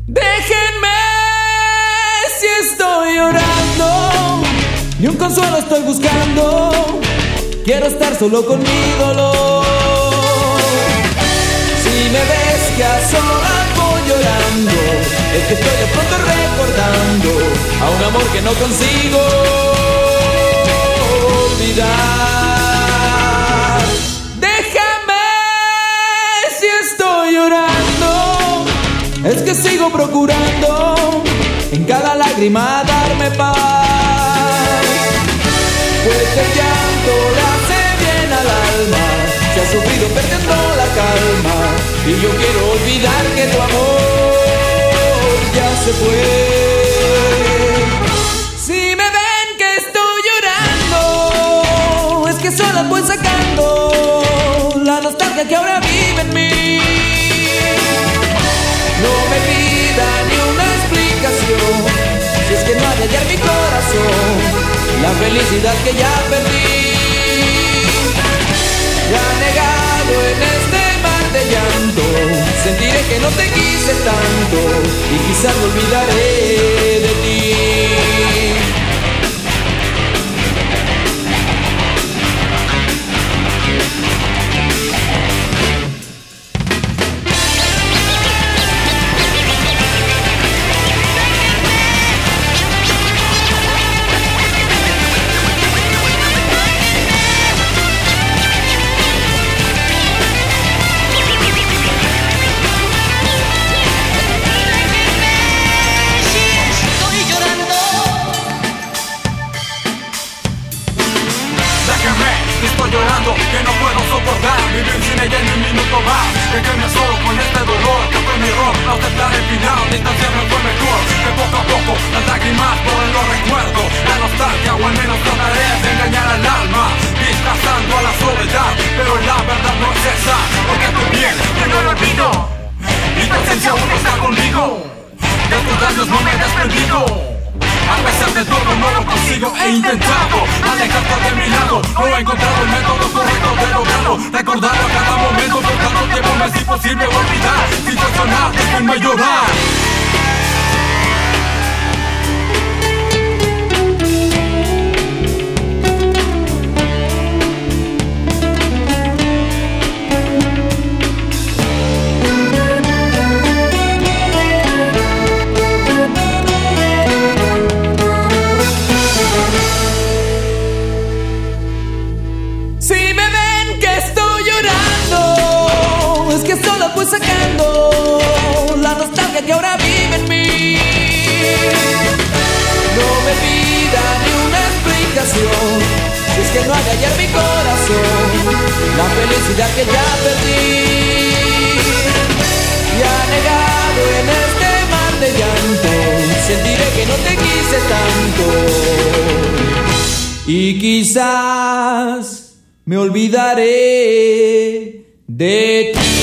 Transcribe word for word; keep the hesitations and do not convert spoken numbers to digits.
Déjenme si estoy llorando, ni un consuelo estoy buscando. Quiero estar solo con mi dolor. Si me ves que a solas voy llorando, es que estoy de pronto recordando a un amor que no consigo olvidar. Déjame si estoy llorando, es que sigo procurando en cada lágrima darme paz. Pues el llanto le hace bien al alma, se ha sufrido perdiendo la calma, y yo quiero olvidar que tu amor ya se fue. Si me ven que estoy llorando, es que solo voy sacando la nostalgia que ahora vive en mí. No me pida ni una explicación, si es que no hay hallar mi corazón la felicidad que ya perdí. Ya negado en este mar de llanto, sentiré que no te quise tanto y quizás me olvidaré de ti. Estoy llorando, que no puedo soportar vivir sin ella ni un minuto más. Déjenme solo con este dolor, que fue mi error no aceptar el final, distanciarme fue mejor. Que poco a poco las lágrimas borren los recuerdos, la nostalgia, o al menos trataré de engañar al alma, disfrazando a la soledad, pero la verdad no es esa. Porque tu piel, que no lo olvido, y tu ausencia aún no está conmigo. De tus labios no me he desprendido, a pesar de todo no lo consigo. He intentado alejarte de mi lado, no he encontrado el método correcto de lograrlo. Recordarlo a cada momento, por tanto tiempo me es imposible olvidar. Situacional, déjenme llorar. Voy sacando la nostalgia que ahora vive en mí. No me pida ni una explicación, si es que no hay de hallar mi corazón la felicidad que ya perdí. Ya negado en este mar de llanto, sentiré que no te quise tanto y quizás me olvidaré de ti.